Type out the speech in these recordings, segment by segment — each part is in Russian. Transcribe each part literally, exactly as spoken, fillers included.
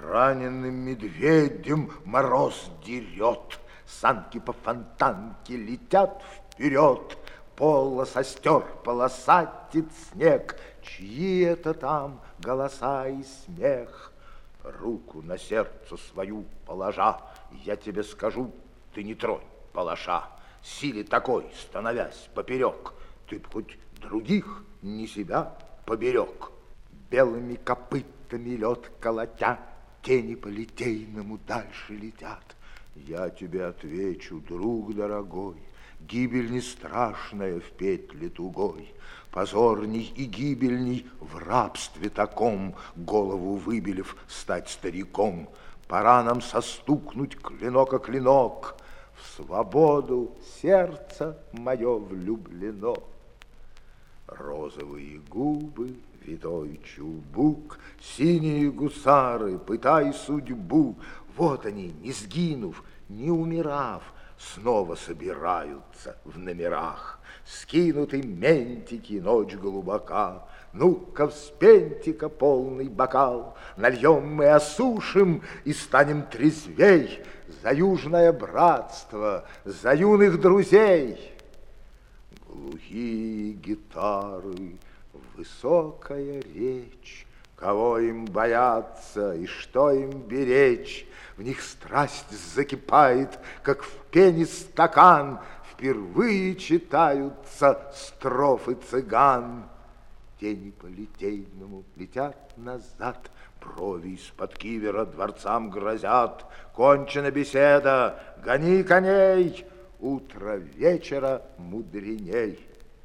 раненым медведем мороз дерет. Санки по фонтанке летят вперед. Полоса стер, полосатит снег. Чьи это там голоса и смех? Руку на сердце свою положа, я тебе скажу, ты не тронь палаша. Силе такой, становясь поперек, ты б хоть других, не себя, поберег. Белыми копытами лед колотя, тени по литейному дальше летят. Я тебе отвечу, друг дорогой, гибель не страшная в петле тугой. Позорней и гибельней в рабстве таком, голову выбелив, стать стариком. Пора нам состукнуть клинок о клинок. В свободу сердце мое влюблено. Розовые губы, витой чубук, синие гусары, пытай судьбу. Вот они, не сгинув, не умирав, снова собираются в номерах. Скинуты ментики, ночь глубока. Ну-ка, вспеньте-ка полный бокал, нальем мы, осушим и станем трезвей. За южное братство, за юных друзей. Глухие гитары, высокая речь. Кого им бояться и что им беречь? В них страсть закипает, как в пене стакан. Впервые читаются строфы цыган. Тени по литейному летят назад, брови из-под кивера дворцам грозят. Кончена беседа, гони коней, утро вечера мудреней.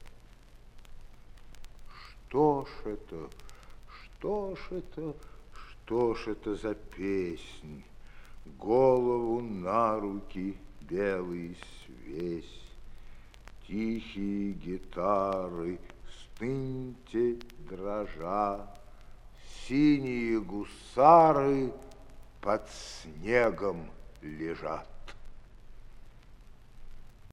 Что ж это, что ж это, что ж это за песнь? Голову на руки белый свесь. Тихие гитары, стыньте дрожа, синие гусары под снегом лежат.